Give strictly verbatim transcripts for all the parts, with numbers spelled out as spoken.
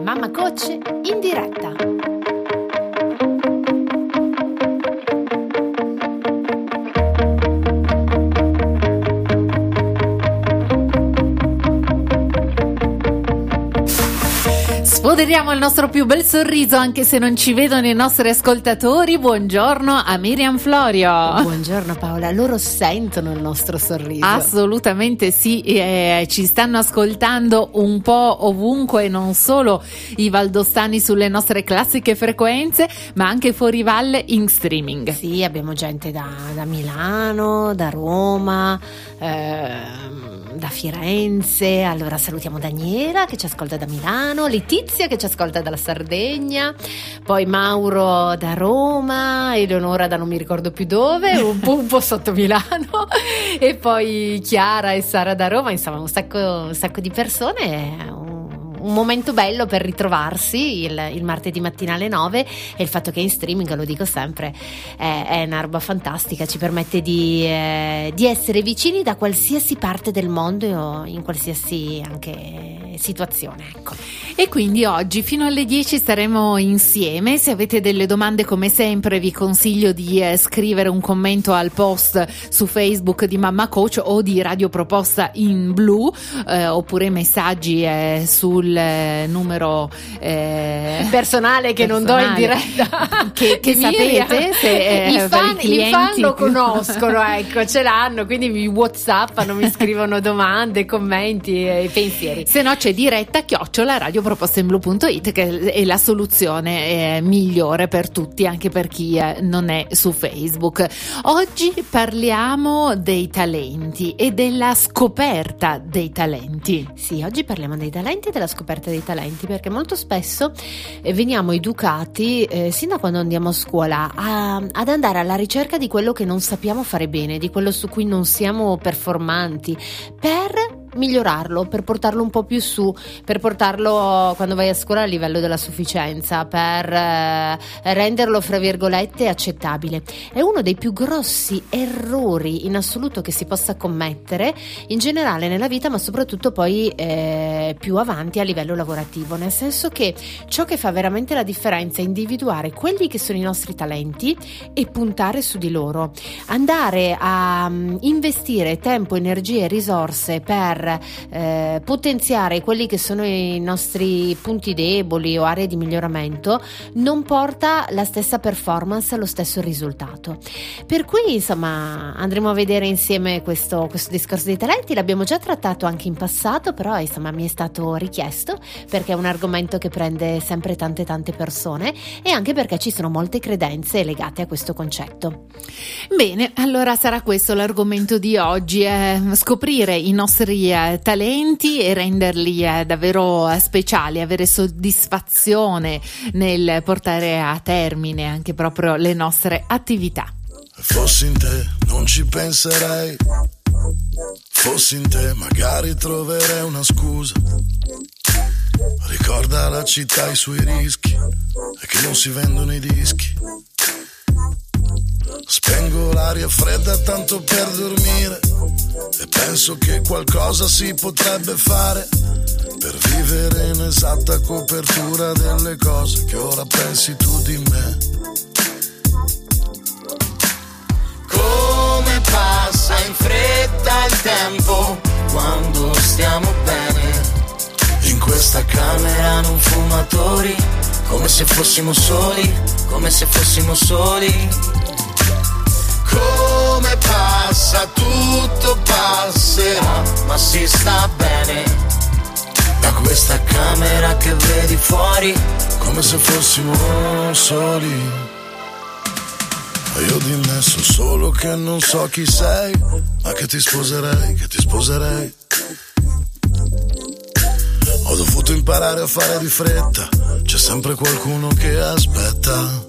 Mamma Coach in diretta. Sfoderiamo il nostro più bel sorriso anche se non ci vedono i nostri ascoltatori. Buongiorno a Miriam Florio. Buongiorno Paola, loro sentono il nostro sorriso. Assolutamente sì, eh, ci stanno ascoltando un po' ovunque, non solo i valdostani sulle nostre classiche frequenze, ma anche fuori valle in streaming. Sì, abbiamo gente da, da Milano, da Roma, ehm, da Firenze. Allora salutiamo Daniela che ci ascolta da Milano, Letizia che ci ascolta dalla Sardegna, poi Mauro da Roma, Eleonora da non mi ricordo più dove, un po', un po' sotto Milano, e poi Chiara e Sara da Roma. Insomma un sacco, un sacco di persone. Un un momento bello per ritrovarsi il, il martedì mattina alle nove, e il fatto che in streaming, lo dico sempre, è, è una roba fantastica, ci permette di, eh, di essere vicini da qualsiasi parte del mondo o in qualsiasi anche situazione, ecco. E quindi oggi fino alle dieci staremo insieme. Se avete delle domande, come sempre vi consiglio di eh, scrivere un commento al post su Facebook di Mamma Coach o di Radio Proposta in Blu, eh, oppure messaggi eh, sul numero eh, personale che personale, non do in diretta, che, che sapete se, eh, i fan, i clienti i fan lo conoscono, ecco, ce l'hanno, quindi mi whatsappano, mi scrivono domande, commenti e pensieri. Se no c'è diretta chiocciola radiopropostainblu punto it, che è la soluzione eh, migliore per tutti, anche per chi eh, non è su Facebook. Oggi parliamo dei talenti e della scoperta dei talenti. Sì, oggi parliamo dei talenti e della scoperta dei talenti, perché molto spesso eh, veniamo educati eh, sin da quando andiamo a scuola a, ad andare alla ricerca di quello che non sappiamo fare bene, di quello su cui non siamo performanti, per migliorarlo, per portarlo un po' più su, per portarlo, quando vai a scuola, a livello della sufficienza, per eh, renderlo fra virgolette accettabile. È uno dei più grossi errori in assoluto che si possa commettere in generale nella vita, ma soprattutto poi eh, più avanti a livello lavorativo, nel senso che ciò che fa veramente la differenza è individuare quelli che sono i nostri talenti e puntare su di loro, andare a um, investire tempo, energie e risorse per Eh, potenziare quelli che sono i nostri punti deboli o aree di miglioramento, non porta la stessa performance, lo stesso risultato. Per cui insomma andremo a vedere insieme questo, questo discorso dei talenti. L'abbiamo già trattato anche in passato, però insomma mi è stato richiesto perché è un argomento che prende sempre tante tante persone, e anche perché ci sono molte credenze legate a questo concetto. Bene, allora sarà questo l'argomento di oggi, eh, scoprire i nostri talenti e renderli eh, davvero eh, speciali, avere soddisfazione nel portare a termine anche proprio le nostre attività. Fossi in te non ci penserei, fossi in te magari troverei una scusa. Ricorda la città, i suoi rischi, e che non si vendono i dischi. Spengo l'aria fredda tanto per dormire, e penso che qualcosa si potrebbe fare per vivere in esatta copertura delle cose che ora pensi tu di me. Come passa in fretta il tempo quando stiamo bene, in questa camera non fumatori, come se fossimo soli, come se fossimo soli. Come passa, tutto passerà, ma si sta bene da questa camera che vedi fuori, come se fossimo soli. E io di me so solo che non so chi sei, ma che ti sposerei, che ti sposerei. Ho dovuto imparare a fare di fretta, c'è sempre qualcuno che aspetta.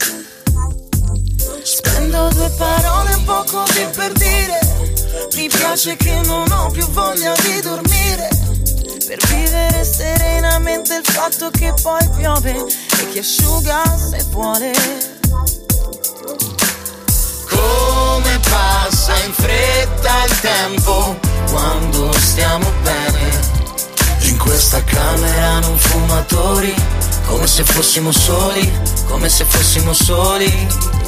Spendo due parole un po' così per dire, mi piace che non ho più voglia di dormire, per vivere serenamente il fatto che poi piove e che asciuga se vuole. Come passa in fretta il tempo quando stiamo bene, in questa camera non fumatori, come se fossimo soli, come se fossimo soli.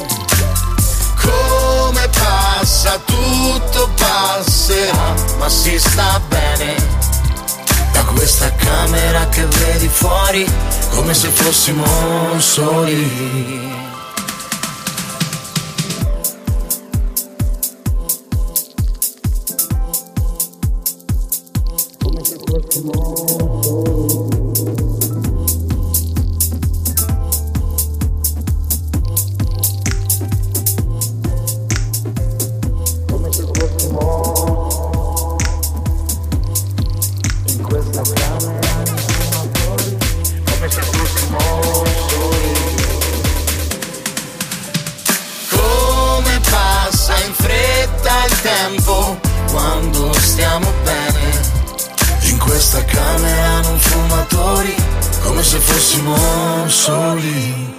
Come passa, tutto passerà, ma si sta bene. Da questa camera che vedi fuori, come se fossimo soli. Quando stiamo bene in questa camera non fumatori, come se fossimo soli.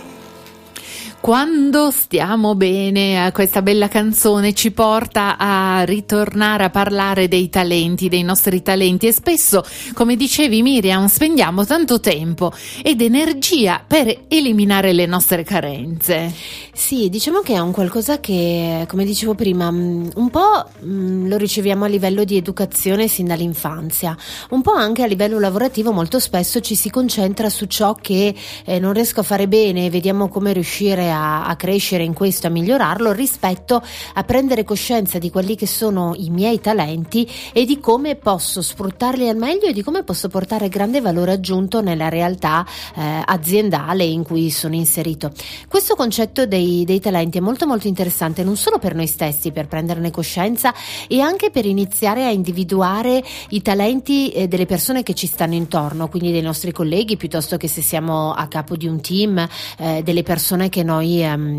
Quando stiamo bene, questa bella canzone ci porta a ritornare a parlare dei talenti, dei nostri talenti, e spesso, come dicevi Miriam, spendiamo tanto tempo ed energia per eliminare le nostre carenze. Sì, diciamo che è un qualcosa che, come dicevo prima, un po' lo riceviamo a livello di educazione sin dall'infanzia, un po' anche a livello lavorativo. Molto spesso ci si concentra su ciò che eh, non riesco a fare bene, vediamo come riuscire a A, a crescere in questo, a migliorarlo, rispetto a prendere coscienza di quelli che sono i miei talenti e di come posso sfruttarli al meglio e di come posso portare grande valore aggiunto nella realtà eh, aziendale in cui sono inserito. Questo concetto dei, dei talenti è molto molto interessante, non solo per noi stessi, per prenderne coscienza, e anche per iniziare a individuare i talenti eh, delle persone che ci stanno intorno, quindi dei nostri colleghi, piuttosto che se siamo a capo di un team, eh, delle persone che noi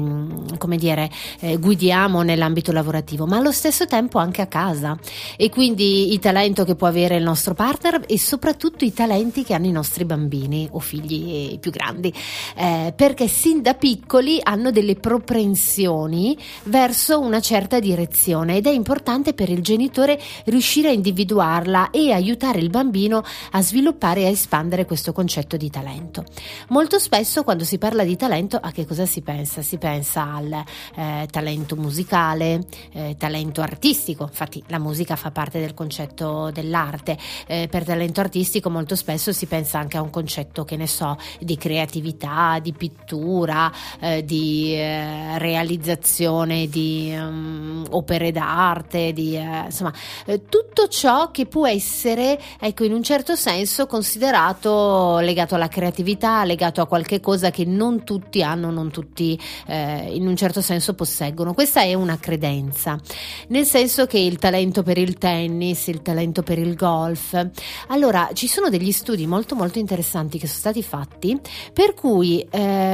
Um, come dire eh, guidiamo nell'ambito lavorativo, ma allo stesso tempo anche a casa, e quindi il talento che può avere il nostro partner e soprattutto i talenti che hanno i nostri bambini o figli più grandi, eh, perché sin da piccoli hanno delle propensioni verso una certa direzione ed è importante per il genitore riuscire a individuarla e aiutare il bambino a sviluppare e a espandere questo concetto di talento. Molto spesso quando si parla di talento, a che cosa si pensa? Si pensa al eh, talento musicale, eh, talento artistico. Infatti la musica fa parte del concetto dell'arte. Eh, per talento artistico molto spesso si pensa anche a un concetto, che ne so, di creatività, di pittura, eh, di eh, realizzazione di um, opere d'arte, di eh, insomma eh, tutto ciò che può essere, ecco, in un certo senso considerato legato alla creatività, legato a qualche cosa che non tutti hanno, non tutti Eh, in un certo senso posseggono. Questa è una credenza, nel senso che il talento per il tennis, il talento per il golf, allora ci sono degli studi molto molto interessanti che sono stati fatti, per cui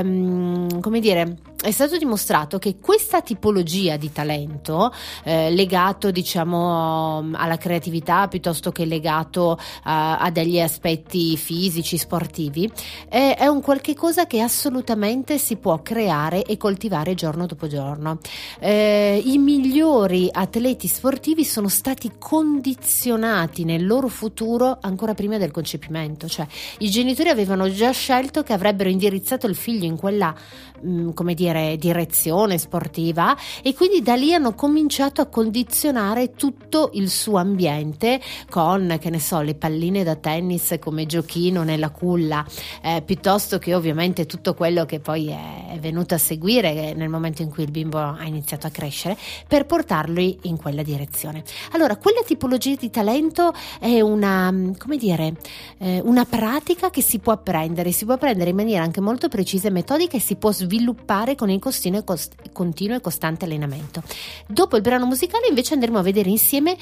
ehm, come dire è stato dimostrato che questa tipologia di talento eh, legato diciamo alla creatività piuttosto che legato a, a degli aspetti fisici, sportivi, è, è un qualche cosa che assolutamente si può creare e coltivare giorno dopo giorno. Eh, i migliori atleti sportivi sono stati condizionati nel loro futuro ancora prima del concepimento, cioè i genitori avevano già scelto che avrebbero indirizzato il figlio in quella mh, come dire direzione sportiva, e quindi da lì hanno cominciato a condizionare tutto il suo ambiente con, che ne so, le palline da tennis come giochino nella culla, eh, piuttosto che ovviamente tutto quello che poi è venuto a seguire nel momento in cui il bimbo ha iniziato a crescere, per portarlo in quella direzione. Allora quella tipologia di talento è una, come dire, eh, una pratica che si può apprendere, si può apprendere in maniera anche molto precisa e metodica, e si può sviluppare con il continuo e, cost- continuo e costante allenamento. Dopo il brano musicale invece andremo a vedere insieme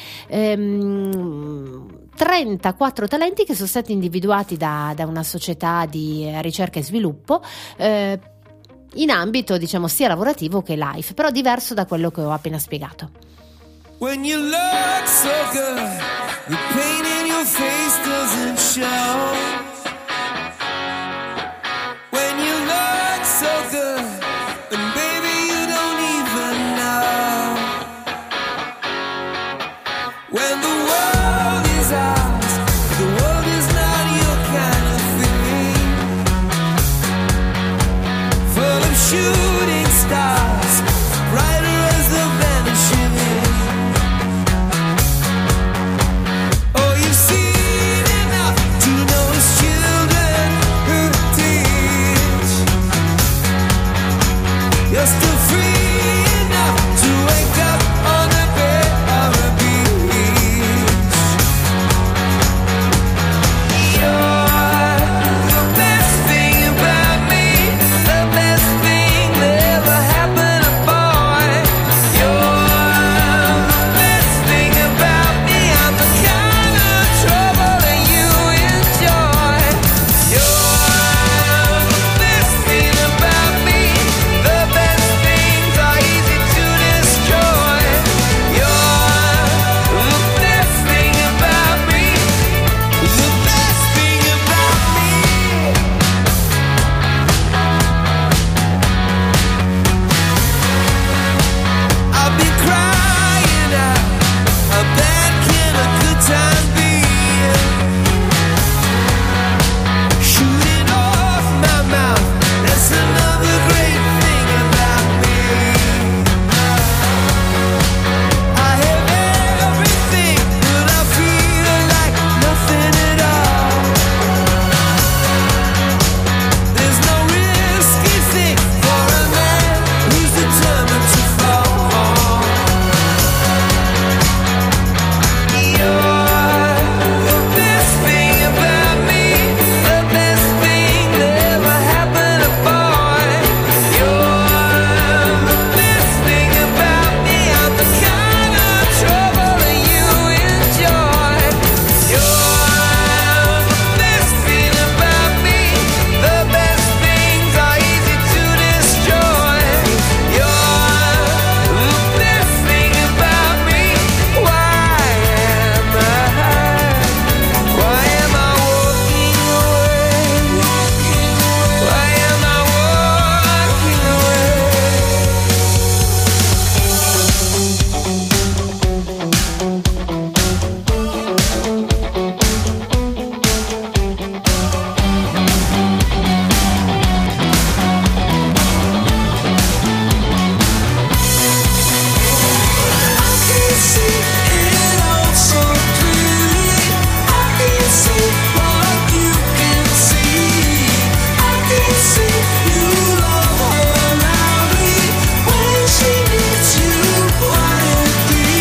ehm, trentaquattro talenti che sono stati individuati da, da una società di ricerca e sviluppo eh, in ambito diciamo sia lavorativo che life, però diverso da quello che ho appena spiegato. When you look so good, the pain in your face doesn't show. When you look so good, and baby you don't even know. When the world is ours, the world is not your kind of thing. shooting stars, brighter as the vanishing end. Oh, you've seen enough to notice children who teach. You're still free enough to wake up on the bed of a beach. You're the best thing about me, the best thing that ever happened to boy. You're the best thing about me, I'm the kind of trouble that you enjoy. You're the best thing about me, the best things are easy to destroy. You're the best thing about me, the best thing about me. I've been crying out, how bad can a good time be? Shooting off my mouth, that's another great thing about me. I have everything, but I feel like nothing at all. There's no risky thing for a man who's determined to fall. You're the best thing about me, the best thing that ever happened to boy. You're the best thing about me, I'm the kind of trouble that you enjoy. You're the best thing about me, the best things are easy to destroy. You're the best thing about me. Why am I? Why am I walking away? Why am I walking away? I can see it all so clearly. I can see what you can see. I can see you love her loudly when she needs you quietly.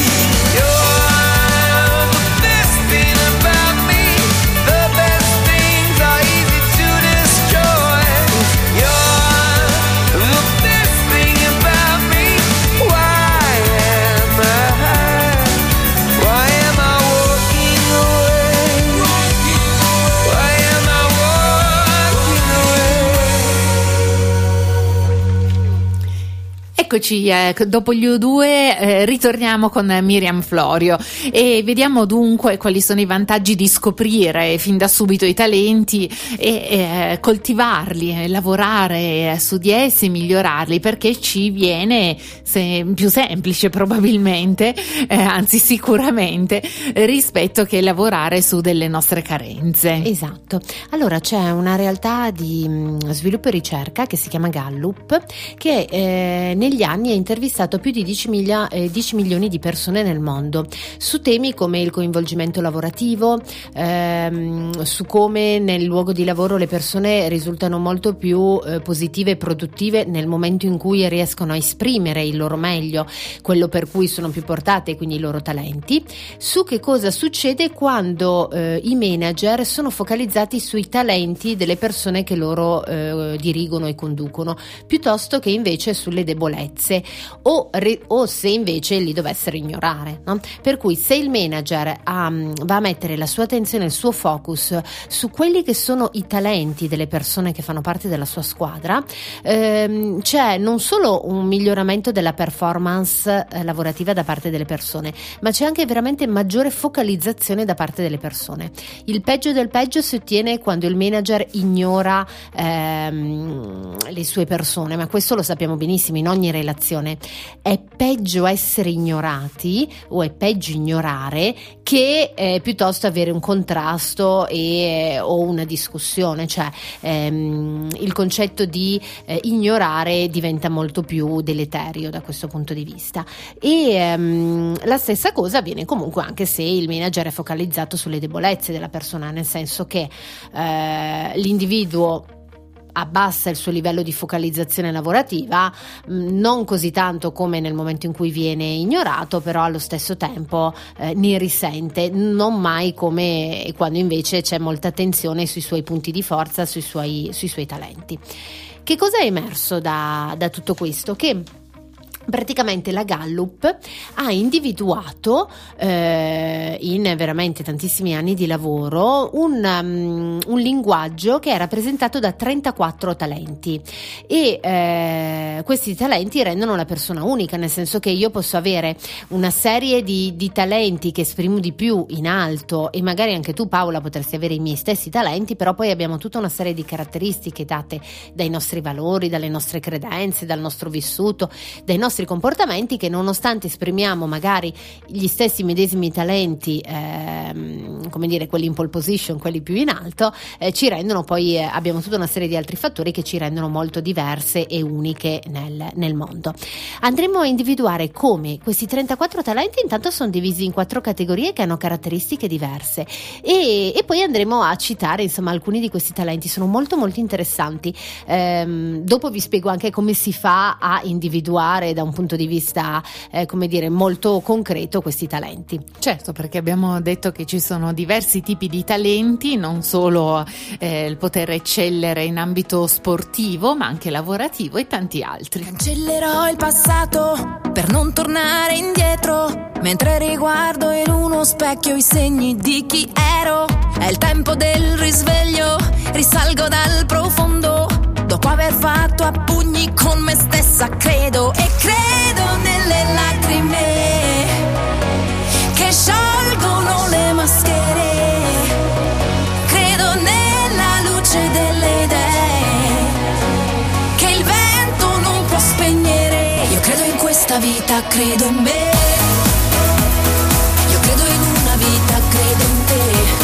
You're the best thing about me, the best things are easy to destroy. You're the best thing about me. Why am I? Why am I walking away? Why am I walking away? Eccoci, eh, dopo gli U due eh, ritorniamo con Miriam Florio e vediamo dunque quali sono i vantaggi di scoprire fin da subito i talenti e eh, coltivarli, eh, lavorare su di essi, migliorarli, perché ci viene se- più semplice probabilmente, eh, anzi sicuramente, eh, rispetto che lavorare su delle nostre carenze. Esatto. Allora c'è una realtà di mh, sviluppo e ricerca che si chiama Gallup, che eh, negli anni ha intervistato più di dieci, miglia, eh, dieci milioni di persone nel mondo su temi come il coinvolgimento lavorativo, ehm, su come nel luogo di lavoro le persone risultano molto più eh, positive e produttive nel momento in cui riescono a esprimere il loro meglio, quello per cui sono più portate, quindi i loro talenti, su che cosa succede quando eh, i manager sono focalizzati sui talenti delle persone che loro eh, dirigono e conducono, piuttosto che invece sulle debolezze o, re, o se invece li dovessero ignorare, no? Per cui se il manager um, va a mettere la sua attenzione, il suo focus su quelli che sono i talenti delle persone che fanno parte della sua squadra, ehm, c'è non solo un miglioramento della performance eh, lavorativa da parte delle persone, ma c'è anche veramente maggiore focalizzazione da parte delle persone. Il peggio del peggio si ottiene quando il manager ignora ehm, le sue persone, ma questo lo sappiamo benissimo in ogni relazione. È peggio essere ignorati o è peggio ignorare che eh, piuttosto avere un contrasto e, o una discussione, cioè ehm, il concetto di eh, ignorare diventa molto più deleterio da questo punto di vista. E ehm, la stessa cosa avviene comunque anche se il manager è focalizzato sulle debolezze della persona, nel senso che eh, l'individuo abbassa il suo livello di focalizzazione lavorativa, non così tanto come nel momento in cui viene ignorato, però allo stesso tempo eh, ne risente, non mai come quando invece c'è molta attenzione sui suoi punti di forza, sui suoi, sui suoi talenti. Che cosa è emerso da, da tutto questo? Che praticamente la Gallup ha individuato eh, in veramente tantissimi anni di lavoro un, um, un linguaggio che è rappresentato da trentaquattro talenti e eh, questi talenti rendono la persona unica, nel senso che io posso avere una serie di, di talenti che esprimo di più in alto e magari anche tu, Paola, potresti avere i miei stessi talenti, però poi abbiamo tutta una serie di caratteristiche date dai nostri valori, dalle nostre credenze, dal nostro vissuto, dai nostri comportamenti che, nonostante esprimiamo magari gli stessi medesimi talenti, ehm, come dire, quelli in pole position, quelli più in alto, eh, ci rendono poi eh, abbiamo tutta una serie di altri fattori che ci rendono molto diverse e uniche nel, nel mondo. Andremo a individuare come questi trentaquattro talenti intanto sono divisi in quattro categorie che hanno caratteristiche diverse e, e poi andremo a citare insomma alcuni di questi talenti. Sono molto molto interessanti. Ehm, dopo vi spiego anche come si fa a individuare da un punto di vista eh, come dire molto concreto questi talenti. Certo, perché abbiamo detto che ci sono diversi tipi di talenti, non solo eh, il poter eccellere in ambito sportivo ma anche lavorativo e tanti altri. Cancellerò il passato per non tornare indietro, mentre riguardo in uno specchio i segni di chi ero. È il tempo del risveglio, risalgo dal profondo dopo aver fatto a pugni con me stessa, credo e credo nelle lacrime che sciolgono le maschere, credo nella luce delle idee che il vento non può spegnere. Io credo in questa vita, credo in me, io credo in una vita, credo in te,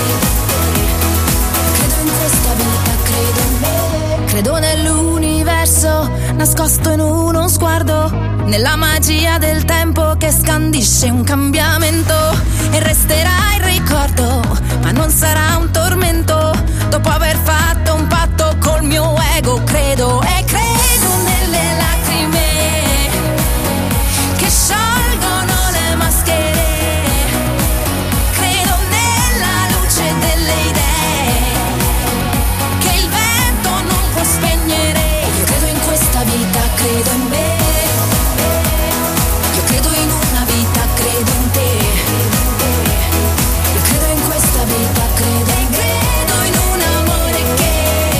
credo in questa vita, credo in me. Credo nell'universo nascosto in uno sguardo, nella magia del tempo che scandisce un cambiamento e resterà il ricordo, ma non sarà un tormento dopo aver fatto un patto col mio ego. Credo e credo nelle lacrime che sciolgono le maschere, credo nella luce delle idee che il vento non può spegnere. Io credo in questa vita, credo in me, io credo in una vita, credo in te, io credo in questa vita, credo in me, credo in un amore che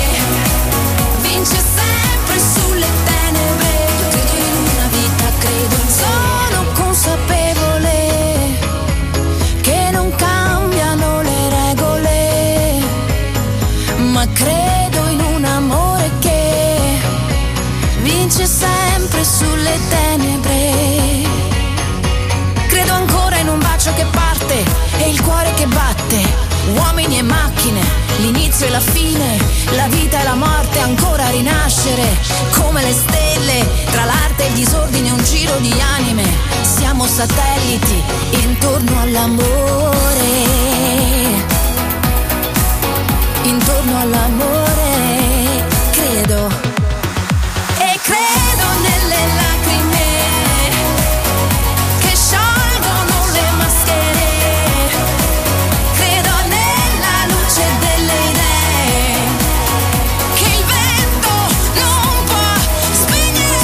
vince sempre sulle tenebre. Io credo in una vita, credo in te. Sono consapevole che non cambiano le regole, ma credo in un amore che vince sempre sulle tenebre. Credo ancora in un bacio che parte e il cuore che batte, uomini e macchine, l'inizio e la fine, la vita e la morte, ancora rinascere come le stelle, tra l'arte e il disordine un giro di anime. Siamo satelliti intorno all'amore, intorno all'amore, credo e credo nelle lacrime che sciolgono le maschere, credo nella luce delle idee che il vento non può spegnere.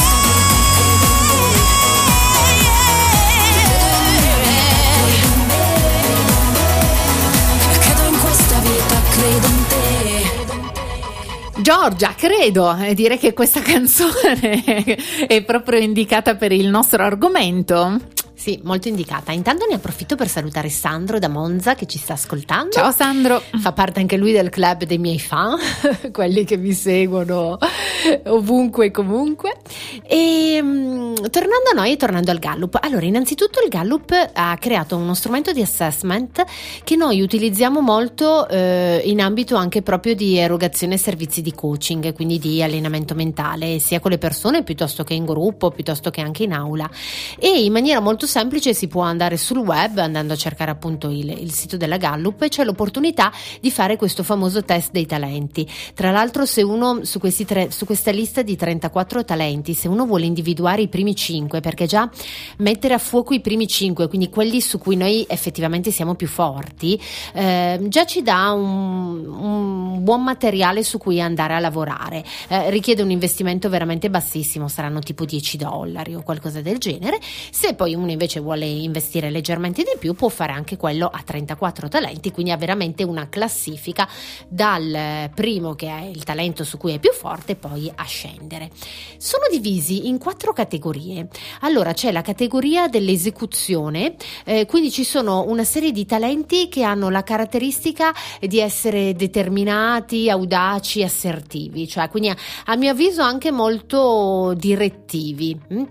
Credo in questa vita, credo in te. Giorgia, credo, eh, direi che questa canzone è proprio indicata per il nostro argomento. Sì, molto indicata. Intanto ne approfitto per salutare Sandro da Monza che ci sta ascoltando. Ciao Sandro. Fa parte anche lui del club dei miei fan, quelli che mi seguono ovunque e comunque. E um, tornando a noi e tornando al Gallup. Allora, innanzitutto il Gallup ha creato uno strumento di assessment che noi utilizziamo molto eh, in ambito anche proprio di erogazione servizi di coaching, quindi di allenamento mentale, sia con le persone piuttosto che in gruppo, piuttosto che anche in aula. E in maniera molto semplice si può andare sul web andando a cercare appunto il, il sito della Gallup e c'è l'opportunità di fare questo famoso test dei talenti. Tra l'altro, se uno su questi tre, su questa lista di trentaquattro talenti, se uno vuole individuare i primi cinque, perché già mettere a fuoco i primi cinque, quindi quelli su cui noi effettivamente siamo più forti, eh, già ci dà un, un buon materiale su cui andare a lavorare. Eh, richiede un investimento veramente bassissimo, saranno tipo dieci dollari o qualcosa del genere. Se poi uno invece vuole investire leggermente di più, può fare anche quello a trentaquattro talenti, quindi ha veramente una classifica dal primo, che è il talento su cui è più forte, poi a scendere. Sono divisi in quattro categorie. Allora, c'è la categoria dell'esecuzione, eh, quindi ci sono una serie di talenti che hanno la caratteristica di essere determinati, audaci, assertivi, cioè quindi a, a mio avviso anche molto direttivi. Mm?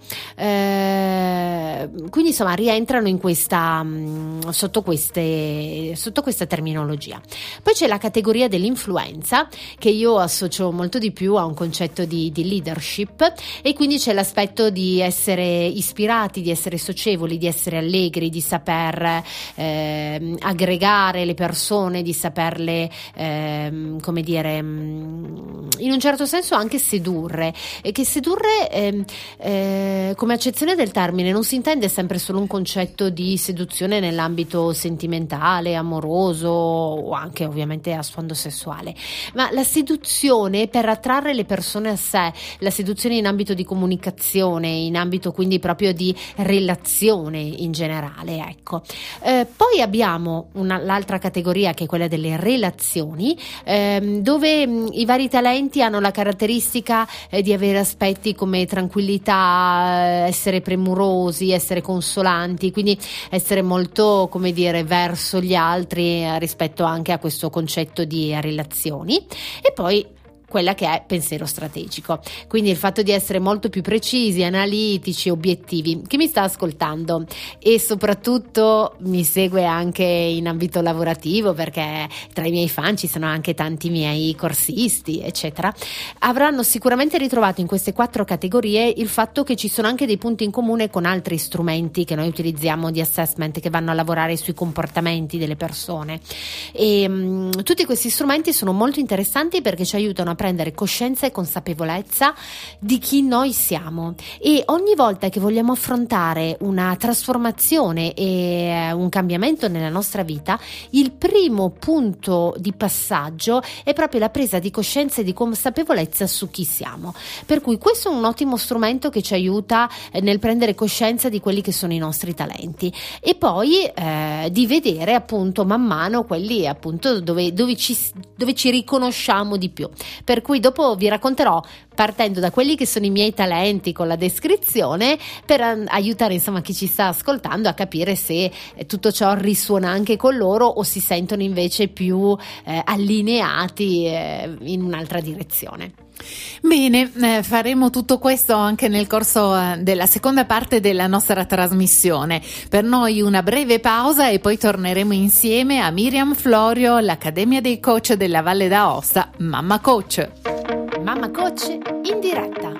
Eh, quindi insomma rientrano in questa sotto queste sotto questa terminologia. Poi c'è la categoria dell'influenza, che io associo molto di più a un concetto di, di leadership, e quindi c'è l'aspetto di essere ispirati, di essere socievoli, di essere allegri, di saper eh, aggregare le persone, di saperle eh, come dire, in un certo senso anche sedurre, e che sedurre eh, eh, come accezione del termine non si intende sempre solo un concetto di seduzione nell'ambito sentimentale, amoroso o anche ovviamente a sfondo sessuale, ma la seduzione per attrarre le persone a sé, la seduzione in ambito di comunicazione, in ambito quindi proprio di relazione in generale, ecco. Eh, poi abbiamo una, l'altra categoria, che è quella delle relazioni, ehm, dove mh, i vari talenti hanno la caratteristica eh, di avere aspetti come tranquillità, essere premurosi, essere consolanti, quindi essere molto, come dire, verso gli altri eh, rispetto anche a questo concetto di relazioni. E poi quella che è pensiero strategico, quindi il fatto di essere molto più precisi, analitici, obiettivi. Chi mi sta ascoltando e soprattutto mi segue anche in ambito lavorativo, perché tra i miei fan ci sono anche tanti miei corsisti eccetera, avranno sicuramente ritrovato in queste quattro categorie il fatto che ci sono anche dei punti in comune con altri strumenti che noi utilizziamo di assessment, che vanno a lavorare sui comportamenti delle persone, e mh, tutti questi strumenti sono molto interessanti perché ci aiutano a prendere coscienza e consapevolezza di chi noi siamo, e ogni volta che vogliamo affrontare una trasformazione e un cambiamento nella nostra vita, il primo punto di passaggio è proprio la presa di coscienza e di consapevolezza su chi siamo, per cui questo è un ottimo strumento che ci aiuta nel prendere coscienza di quelli che sono i nostri talenti, e poi eh, di vedere appunto man mano quelli appunto dove, dove, ci, dove ci riconosciamo di più. Per cui dopo vi racconterò, partendo da quelli che sono i miei talenti con la descrizione, per aiutare insomma chi ci sta ascoltando a capire se tutto ciò risuona anche con loro o si sentono invece più eh, allineati eh, in un'altra direzione. Bene, eh, faremo tutto questo anche nel corso eh, della seconda parte della nostra trasmissione. Per noi una breve pausa e poi torneremo insieme a Miriam Florio, l'Accademia dei Coach della Valle d'Aosta, Mamma Coach. Mamma Coach in diretta.